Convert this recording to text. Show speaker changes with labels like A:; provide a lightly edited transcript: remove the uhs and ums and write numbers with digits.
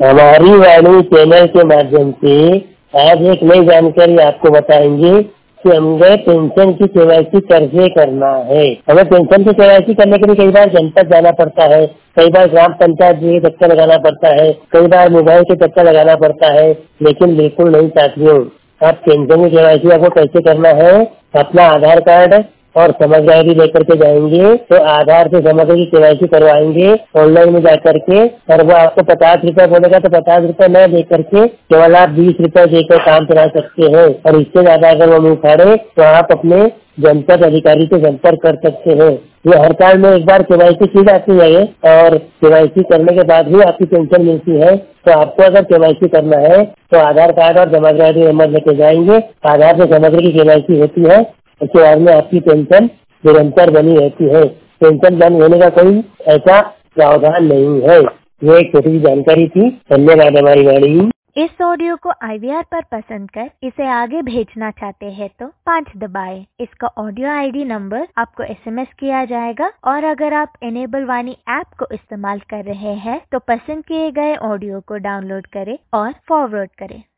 A: हमारी वाणी चैनल के माध्यम से आज एक नई जानकारी आपको बताएंगे कि हमें पेंशन की केवाईसी कैसे करना है। हमें पेंशन की केवाईसी करने के लिए कई बार जनपद जाना पड़ता है, कई बार ग्राम पंचायत के चक्कर लगाना पड़ता है, कई बार मोबाइल के चक्कर लगाना पड़ता है, लेकिन बिल्कुल नहीं साथियों। आप पेंशन की केवाईसी आपको कैसे करना है, अपना आधार कार्ड और समग्र आईडी लेकर के जाएंगे तो आधार से समग्र की केवाईसी करवाएंगे ऑनलाइन में जाकर के, और वो आपको 50 रुपए बोलेगा तो 50 रुपए न दे करके केवल आप 20 रुपए देकर काम चला सकते हैं। और इससे ज्यादा अगर वो मुँह फाड़े तो आप अपने जनपद अधिकारी से संपर्क कर सकते हैं। ये हर साल में एक बार केवाईसी की जाती है और केवाईसी करने के बाद ही आपकी पेंशन मिलती है। तो आपको अगर केवाईसी करना है तो आधार कार्ड और समग्र आईडी नंबर लेके जाएंगे। आधार से समग्र की केवाईसी होती है, उसके बाद में आपकी पेंशन निरंतर बनी रहती है। पेंशन बंद होने का कोई ऐसा प्रावधान नहीं है। ये एक छोटी सी जानकारी थी। धन्यवाद हमारी वाणी।
B: इस ऑडियो को IVR पर पसंद कर इसे आगे भेजना चाहते हैं तो 5 दबाएं। इसका ऑडियो ID नंबर आपको SMS किया जाएगा, और अगर आप इनेबल वाणी ऐप को इस्तेमाल कर रहे हैं तो पसंद किए गए ऑडियो को डाउनलोड करें और फॉरवर्ड करें।